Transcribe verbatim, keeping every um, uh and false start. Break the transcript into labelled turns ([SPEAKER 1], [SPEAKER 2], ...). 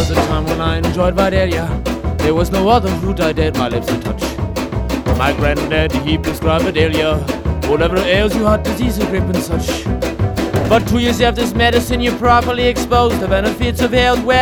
[SPEAKER 1] was a time when I enjoyed Vidalia. There was no other fruit I dared my lips to touch. My granddad, he prescribed Vidalia. Whatever ails you, heart disease, a grip and such. But two years after this medicine, you're properly exposed. The benefits of health, well,